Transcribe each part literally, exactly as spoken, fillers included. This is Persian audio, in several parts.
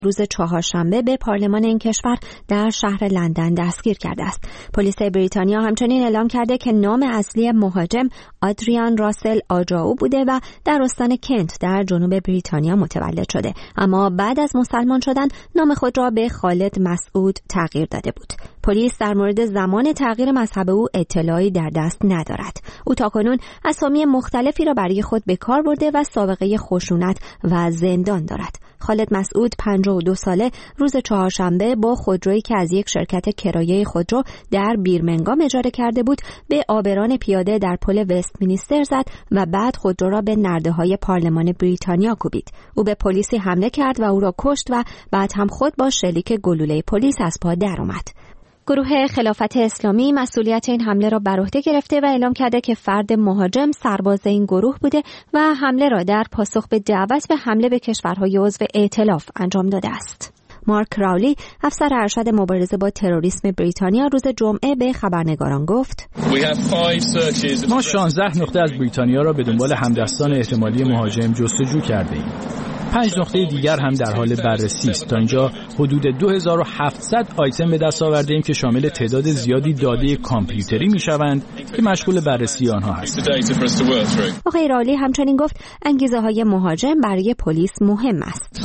روز چهارشنبه به پارلمان این کشور در شهر لندن دستگیر کرده است. پلیس بریتانیا همچنین اعلام کرده که نام اصلی مهاجم آدریان راسل آجاو بوده و در استان کنت در جنوب بریتانیا متولد شده، اما بعد از مسلمان شدن نام خود را به خالد مسعود تغییر داده بود. پلیس در مورد زمان تغییر مذهب او اطلاعی در دست ندارد. او تاکنون اسامی مختلفی را برای خود به کار برده و سابقه خشونت و زندان دارد. خالد مسعود پنجاه و دو ساله روز چهارشنبه با خودرویی که از یک شرکت کرایه خودرو در بیرمنگام اجاره کرده بود به آبران پیاده در پل وستمینستر زد و بعد خودرو را به نرده‌های پارلمان بریتانیا کوبید. او به پلیسی حمله کرد و او را کشت و بعد هم خود با شلیک گلوله پلیس از پا درآمد. گروه خلافت اسلامی مسئولیت این حمله را بر عهده گرفته و اعلام کرده که فرد مهاجم سرباز این گروه بوده و حمله را در پاسخ به دعوت به حمله به کشورهای عضو ائتلاف انجام داده است. مارک راولی، افسر ارشد مبارزه با تروریسم بریتانیا، روز جمعه به خبرنگاران گفت: ما شانزده نقطه از بریتانیا را به دنبال همدستان احتمالی مهاجم جستجو کرده‌ایم. پنج نقطه دیگر هم در حال بررسی است. تا اینجا حدود دو هزار و هفتصد آیتم به دست آورده‌ایم که شامل تعداد زیادی داده کامپیوتری می‌شوند که مشغول بررسی آنها هستیم. آقای رالی همچنین گفت انگیزه‌های مهاجم برای پلیس مهم است.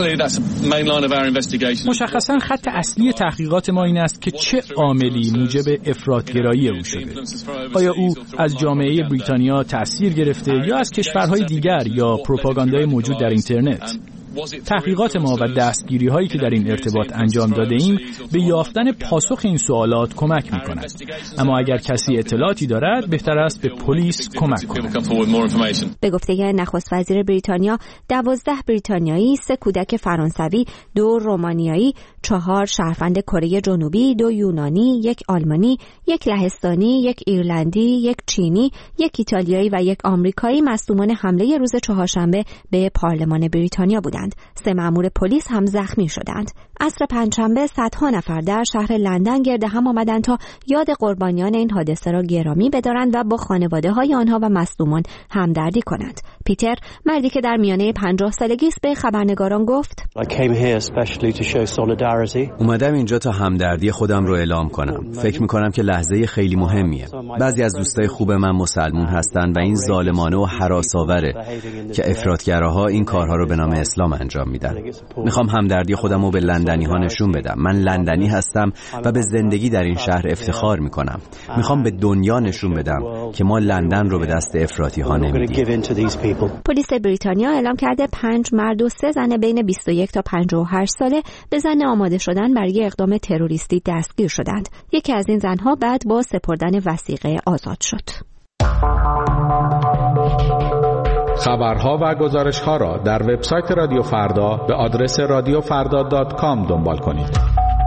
مشخصاً خط اصلی تحقیقات ما این است که چه عاملی موجب افراط‌گرایی او شده. آیا او از جامعه بریتانیا تأثیر گرفته یا از کشورهای دیگر یا پروپاگاندای موجود در اینترنت؟ تحقیقات ما و دستگیری هایی که در این ارتباط انجام داده ایم به یافتن پاسخ این سوالات کمک می کند. اما اگر کسی اطلاعاتی دارد بهتر است به پلیس کمک کند. به گفته نخست وزیر بریتانیا، دوازده بریتانیایی، سه کودک فرانسوی، دو رومانیایی، چهار شهروند کره جنوبی، دو یونانی، یک آلمانی، یک لهستانی، یک ایرلندی، یک چینی، یک ایتالیایی و یک آمریکایی مصدومان حمله روز چهارشنبه به پارلمان بریتانیا بودند. سه مأمور پلیس هم زخمی شدند. عصر پنجشنبه صدها نفر در شهر لندن گرد هم آمدند تا یاد قربانیان این حادثه را گرامی بدارند و با خانواده‌های آنها و مصدومان همدردی کنند. پیتر، مردی که در میانه پنجاه سالگی است، به خبرنگاران گفت: اومدم اینجا تا همدردی خودم رو اعلام کنم. فکر می‌کنم که لحظه خیلی مهمیه. بعضی از دوستای خوب من مسلمون هستند و این ظالمانه و هراس‌آوره که افراطگراها این کارها رو به نام اسلام انجام میدن. میخوام همدردی خودم رو به لندنی ها نشون بدم. من لندنی هستم و به زندگی در این شهر افتخار میکنم. میخوام به دنیا نشون بدم که ما لندن رو به دست افراطی ها نمیدیم. پلیس بریتانیا اعلام کرده پنج مرد و سه زن بین بیست و یک تا پنجاه و هشت ساله به ظن آماده شدن برای اقدام تروریستی دستگیر شدند. یکی از این زنها بعد با سپردن وثیقه آزاد شد. خبرها و گزارش‌ها را در وبسایت رادیو فردا به آدرس رادیو فردا دات کام دنبال کنید.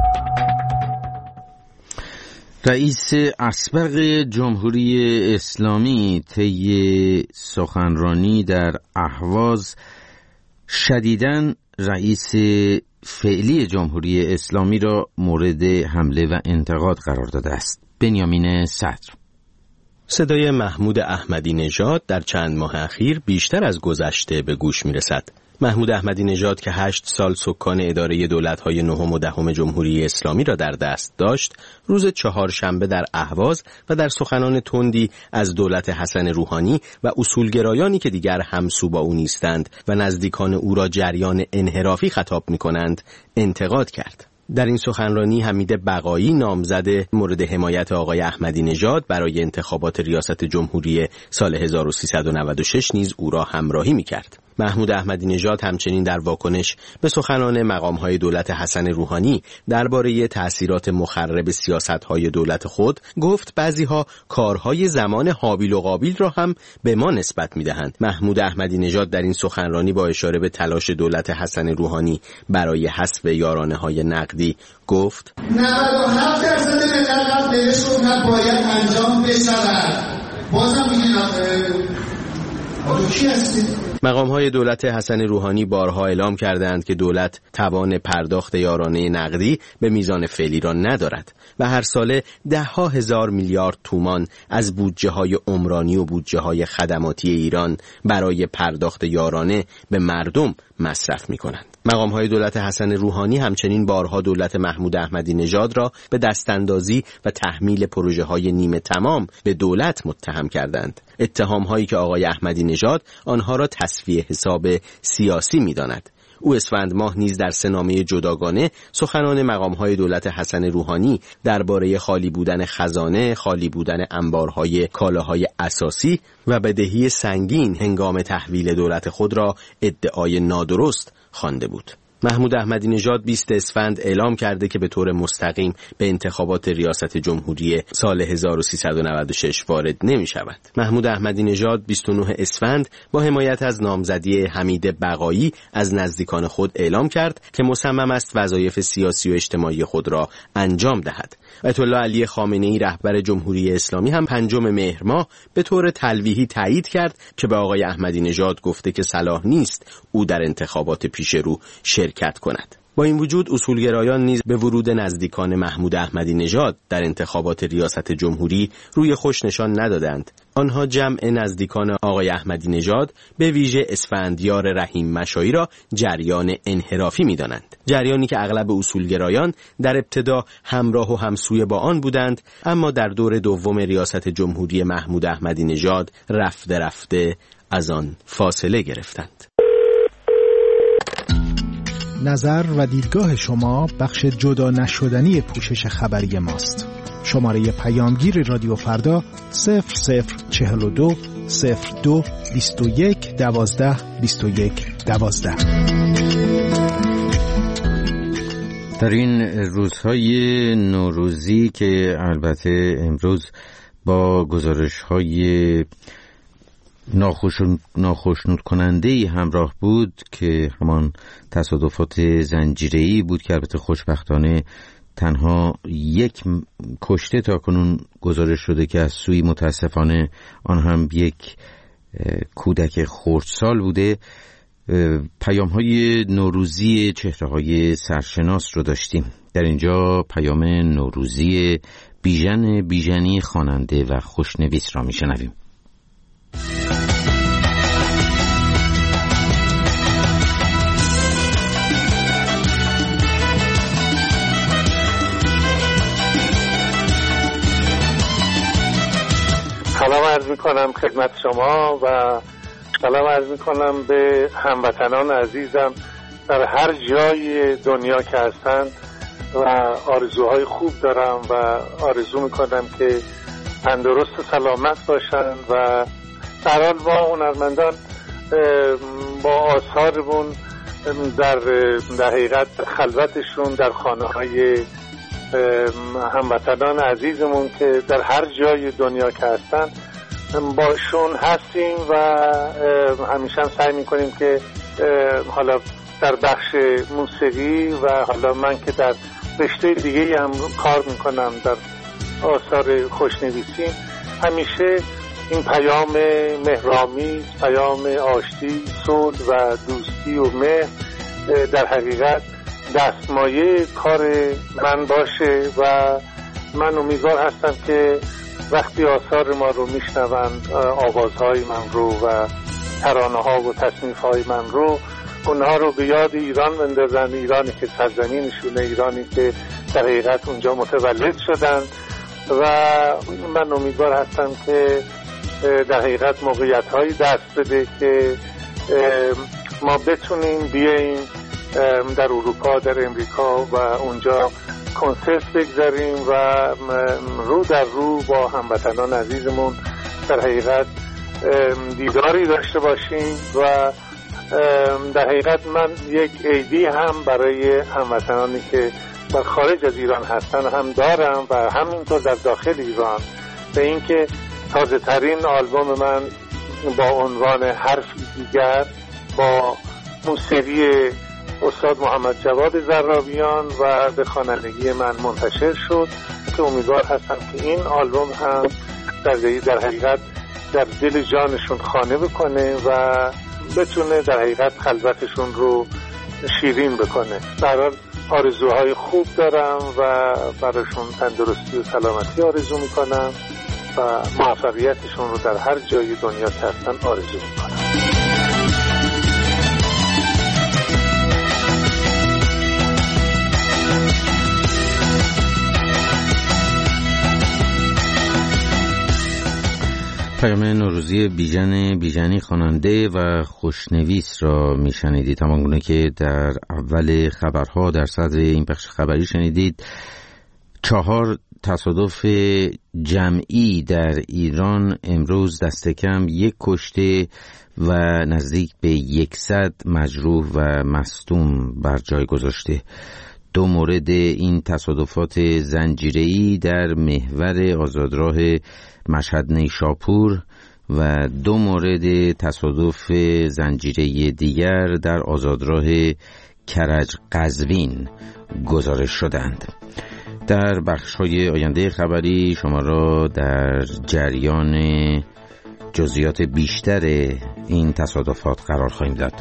رئیس اسبق جمهوری اسلامی طی سخنرانی در اهواز شدیداً رئیس فعلی جمهوری اسلامی را مورد حمله و انتقاد قرار داده است. بنیامین صدر. صدای محمود احمدی نژاد در چند ماه اخیر بیشتر از گذشته به گوش می رسد. محمود احمدی نژاد که هشت سال سکان اداره دولت‌های نهم و دهم جمهوری اسلامی را در دست داشت، روز چهارشنبه در اهواز و در سخنان تندی از دولت حسن روحانی و اصولگرایانی که دیگر همسو با او نیستند و نزدیکان او را جریان انحرافی خطاب می‌کنند، انتقاد کرد. در این سخنرانی حمید بقایی، نامزد مورد حمایت آقای احمدی نژاد برای انتخابات ریاست جمهوری سال هزار و سیصد و نود و شش نیز او را همراهی می‌کرد. محمود احمدی نژاد همچنین در واکنش به سخنان مقام‌های دولت حسن روحانی درباره تأثیرات مخرب سیاست‌های دولت خود گفت بعضی‌ها کارهای زمان هابیل و قابیل را هم به ما نسبت می‌دهند. محمود احمدی نژاد در این سخنرانی با اشاره به تلاش دولت حسن روحانی برای حذف یارانه‌های نقدی گفت: نود و هفت درصد ملت بهشون نباید انجام بشود. بازم میگن مقام‌های دولت حسن روحانی بارها اعلام کردند که دولت توان پرداخت یارانه نقدی به میزان فعلی را ندارد و هر ساله ده ها هزار میلیارد تومان از بودجه‌های عمرانی و بودجه‌های خدماتی ایران برای پرداخت یارانه به مردم مصرف می‌کنند. مقام‌های دولت حسن روحانی همچنین بارها دولت محمود احمدی نژاد را به دستاندازی و تحمیل پروژه‌های نیمه تمام به دولت متهم کردند. اتهام‌هایی که آقای احمدی نژاد آنها را تصفیه حساب سیاسی می‌داند. او اسفند ماه نیز در سه‌نامه جداگانه سخنان مقام‌های دولت حسن روحانی درباره خالی بودن خزانه، خالی بودن انبارهای کالاهای اساسی و بدهی سنگین هنگام تحویل دولت خود را ادعای نادرست خوانده بود. محمود احمدی نژاد بیست اسفند اعلام کرده که به طور مستقیم به انتخابات ریاست جمهوری سال هزار و سیصد و نود و شش وارد نمی شود. محمود احمدی نژاد بیست و نه اسفند با حمایت از نامزدی حمید بقایی از نزدیکان خود اعلام کرد که مصمم است وظایف سیاسی و اجتماعی خود را انجام دهد. آیت الله علی خامنه‌ای رهبر جمهوری اسلامی هم پنجم مهر ماه به طور تلویحی تایید کرد که به آقای احمدی نژاد گفته که صلاح نیست او در انتخابات پیش رو شرکت کند. با این وجود اصولگرایان نیز به ورود نزدیکان محمود احمدی نژاد در انتخابات ریاست جمهوری روی خوش نشان ندادند. آنها جمع نزدیکان آقای احمدی نژاد به ویژه اسفندیار رحیم مشایی را جریان انحرافی می‌دانند. جریانی که اغلب اصولگرایان در ابتدا همراه و همسوی با آن بودند، اما در دور دوم ریاست جمهوری محمود احمدی نژاد رفته رفته از آن فاصله گرفتند. نظر و دیدگاه شما بخش جدا نشدنی پوشش خبری ماست. شماره پیامگیر رادیو فردا صفر صفر چهل و دو صفر دو بیست و یک دوازده بیست و یک دوازده. در این روزهای نوروزی که البته امروز با گزارش‌های ناخوشنود کننده‌ای همراه بود که همان تصادفات زنجیره‌ای بود که البته خوشبختانه تنها یک کشته تا کنون گزارش شده که از سوی متاسفانه آن هم یک کودک خردسال بوده. پیام‌های نوروزی چهره‌های سرشناس رو داشتیم. در اینجا پیام نوروزی بیژن بیژنی خواننده و خوشنویس را میشنویم. سلام عرض میکنم خدمت شما و سلام عرض میکنم به هموطنان عزیزم در هر جای دنیا که هستن و آرزوهای خوب دارم و آرزو میکنم که تندرست و سلامت باشن و در حال با هنرمندان با آثارمون در در حقیقت خلوتشون در خانه های هموطنان عزیزمون که در هر جای دنیا که هستن باشون هستیم و همیشه سعی میکنیم که حالا در بخش موسیقی و حالا من که در رشته دیگه هم کار میکنم در آثار خوشنویسی همیشه این پیام مهرآمیز، پیام آشتی، صلح و دوستی و مهر در حقیقت دستمایه کار من باشه و من امیدوار هستم که وقتی آثار ما رو میشنوند، آوازهای من رو و ترانه ها و تصنیف های من رو، اونها رو به یاد ایران بندازن، ایرانی که سرزمینشونه، ایرانی که در حقیقت اونجا متولد شدن و من امیدوار هستم که در حقیقت موقعیت هایی دست بده که ما بتونیم بیاییم در اروپا، در امریکا و اونجا کنسرت بگذاریم و رو در رو با هموطنان عزیزمون در حقیقت دیداری داشته باشیم و در حقیقت من یک ایدی هم برای هموطنانی که در خارج از ایران هستن هم دارم و همینطور در داخل ایران، به اینکه تازه ترین آلبوم من با عنوان حرفی دیگر با موسیقی استاد محمد جواد زرابیان و به خوانندگی من منتشر شد که امیدوار هستم که این آلبوم هم در در حقیقت در دل جانشون خانه بکنه و بتونه در حقیقت خلوتشون رو شیرین بکنه. در حال آرزوهای خوب دارم و براشون تندرستی و سلامتی آرزو میکنم و موفقیتشون رو در هر جای دنیا که هستن آرزو میکنم. پیام نوروزی بیژن بیژنی خواننده و خوشنویس را میشنیدید، همانگونه که در اول خبرها در صدر این بخش خبری شنیدید. چهار تصادف جمعی در ایران امروز دست کم یک کشته و نزدیک به یکصد مجروح و مصدوم بر جای گذاشته. دو مورد این تصادفات زنجیره‌ای در محور آزادراه مشهد نیشاپور و دو مورد تصادف زنجیره‌ای دیگر در آزادراه کرج قزوین گزارش شدند. در بخش‌های آینده خبری شما را در جریان جزئیات بیشتر این تصادفات قرار خواهیم داد.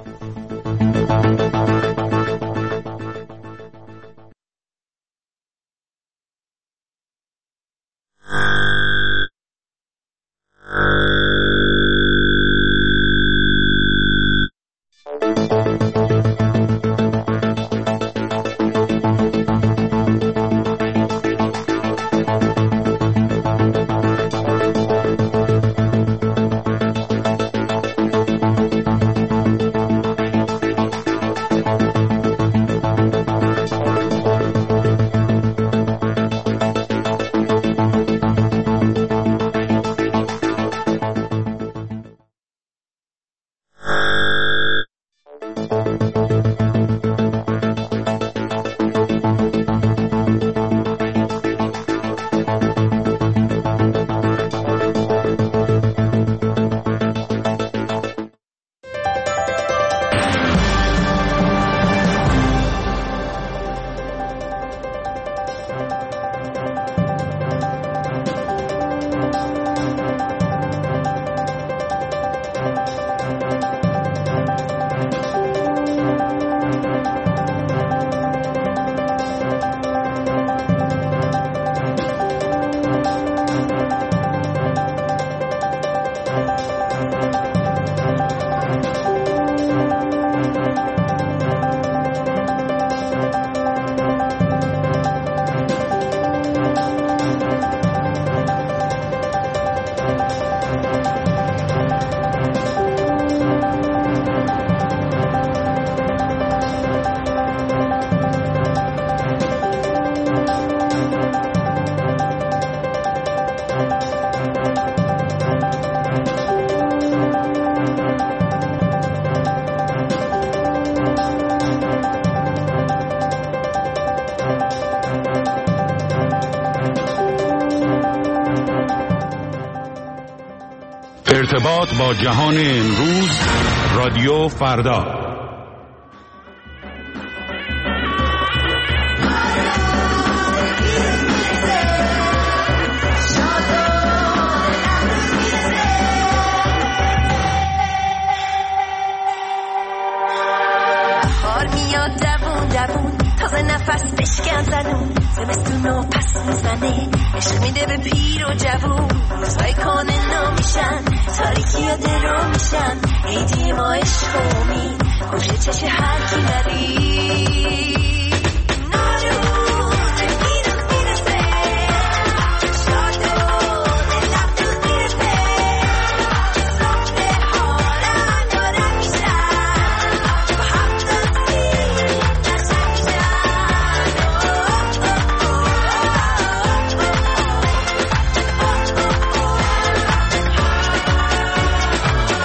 ارتباط با جهان امروز، رادیو فردا. بهار میاد دوون دوون، تازه نفس بشکن زنون، زمستونو پس میزنه، عشق میده به پیر و جوون، روزهای کانه نمیشن، تاریکی ها درو میشن، عیدی ما عشق امید، گوشه چش هر کی نری.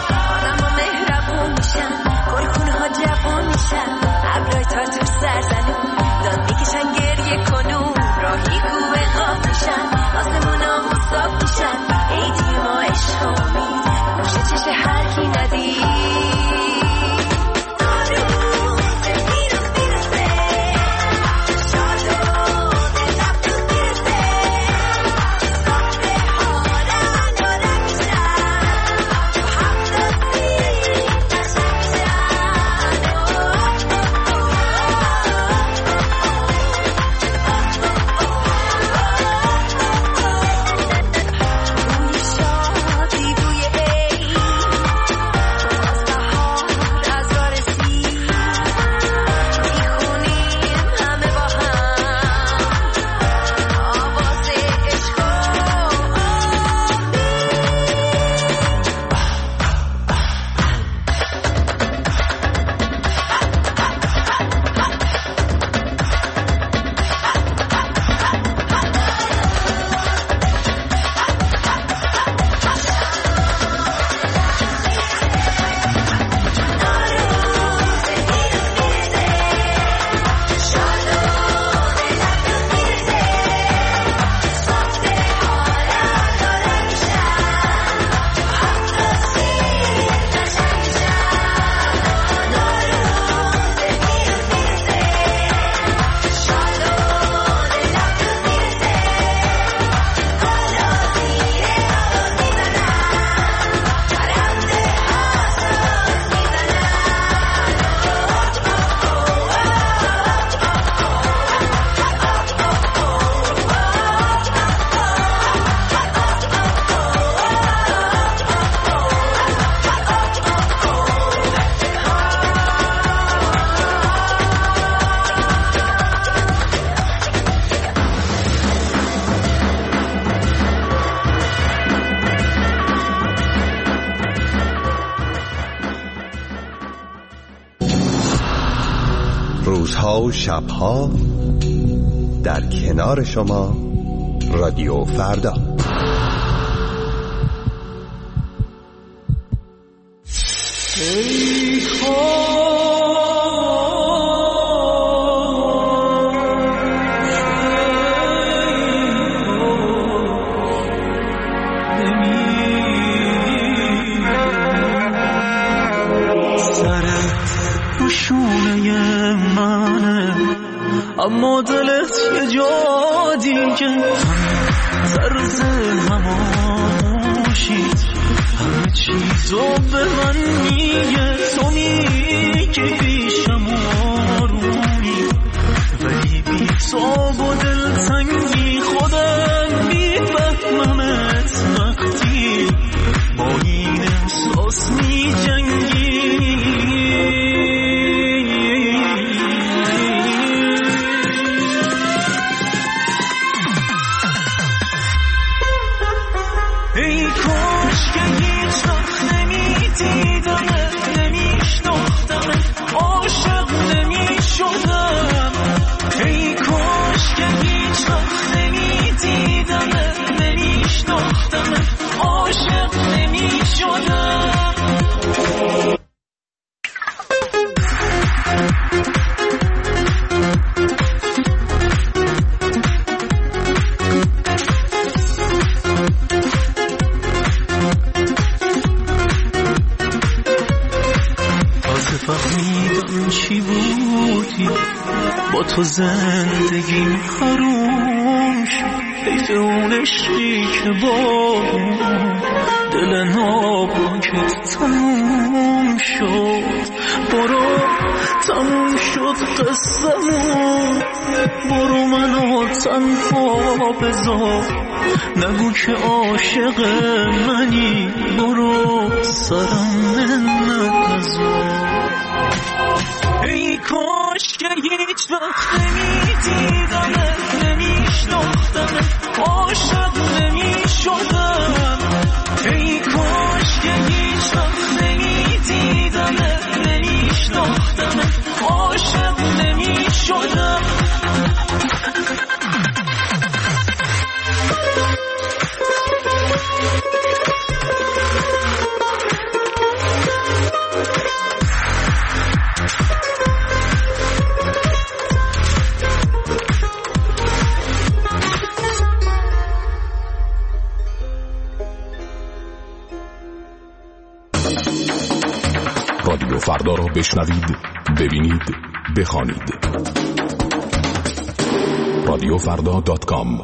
سرزنون روزها و شبها در کنار شما رادیو فردا. اما دلت یه جا دیگه طرز هماشید همه چیزو به من میگه. تو میگی پیشم آرومی ولی بی تاب و دلتنگی خودم میفهممت وقتی با این احساس میجنگی. تو زندگیم حروم شد حیف اون عشقی که با دل ناپاکت تموم شد. برو تموم شد قصه‌مون، برو منو تنها بذار، نگو که عاشق منی، برو سرم نذار. ای کاش که هیچ وقت نمیدیدمت، نمیشناختمت، عاشق نمیشدم. ای کاش که هیچ وقت نمیدیدمت، نمیشناختمت، عاشق نمیشدم. رادیو فردا را بشنوید، ببینید، بخوانید. رادیو فردا دات کام.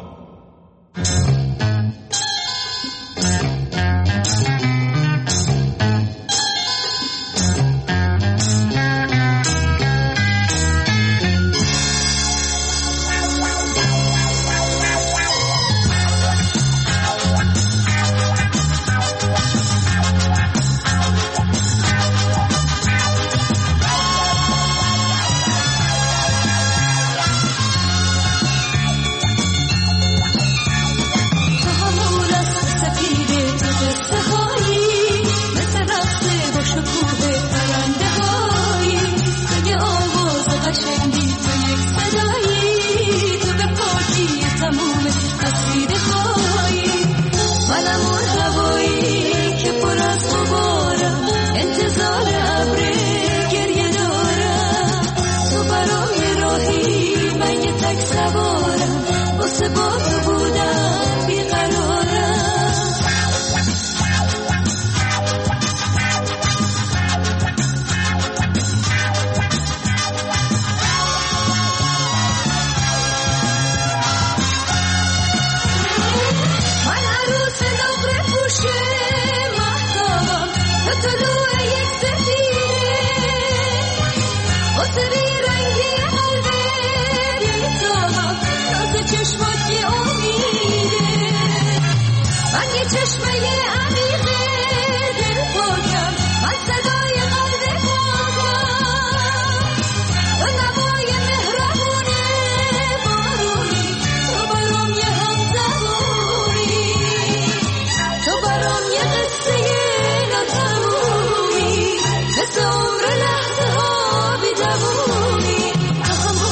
عمر لحظه ها بی دوومی، تو همون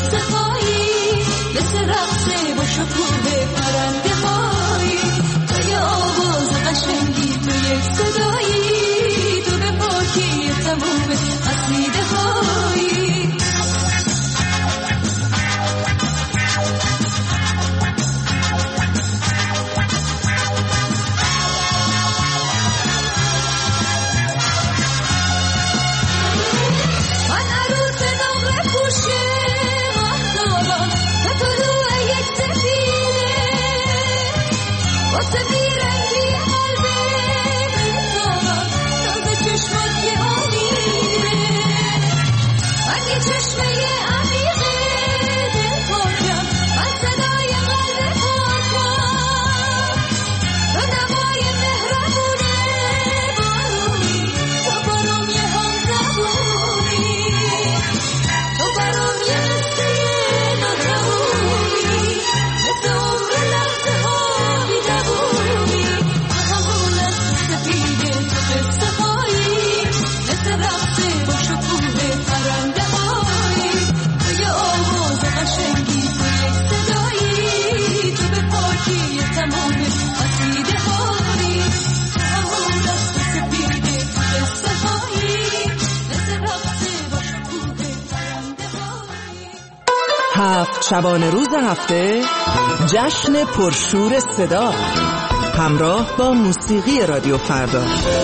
قصه هایی مثل رقصه با شکوه پرنده هایی توی آواز قشنگی توی صدایی تو به پاکی تموم قصیده هایی هفت شبانه روز هفته جشن پرشور صدا همراه با موسیقی رادیو فردا.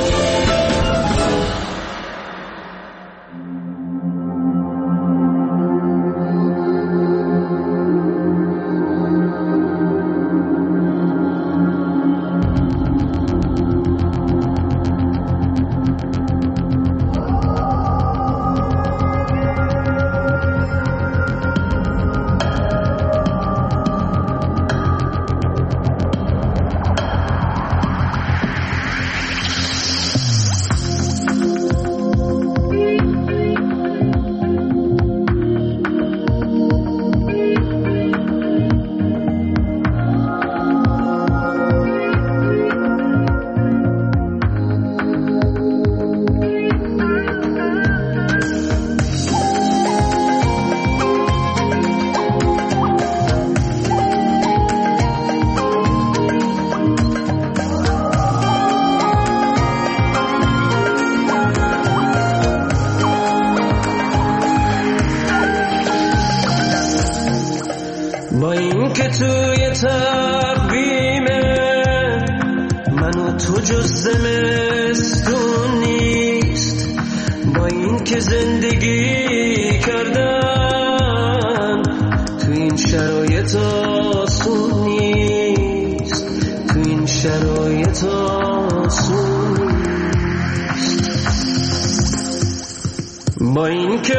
با این که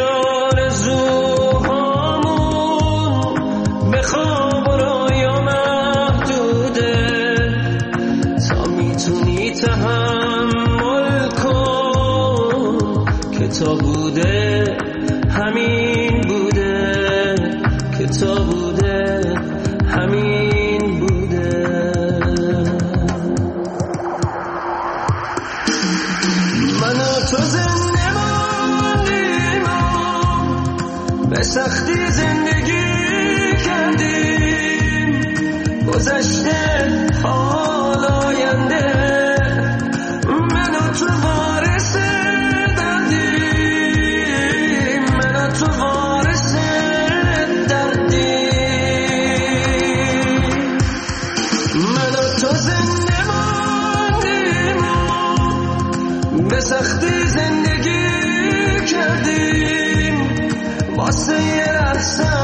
آرزوهامون به خواب و رویا محدوده تا میتونی تحمل کن که تا بوده همین بوده که تا بوده همین بوده. من و تو زنده ماندیم به سختی زندگی کردیم گذشته حال آینده من و تو وارث دردیم من و تو وارث دردیم من و تو زنده ماندیم به سختی زندگی کردیم واسه یه لحظه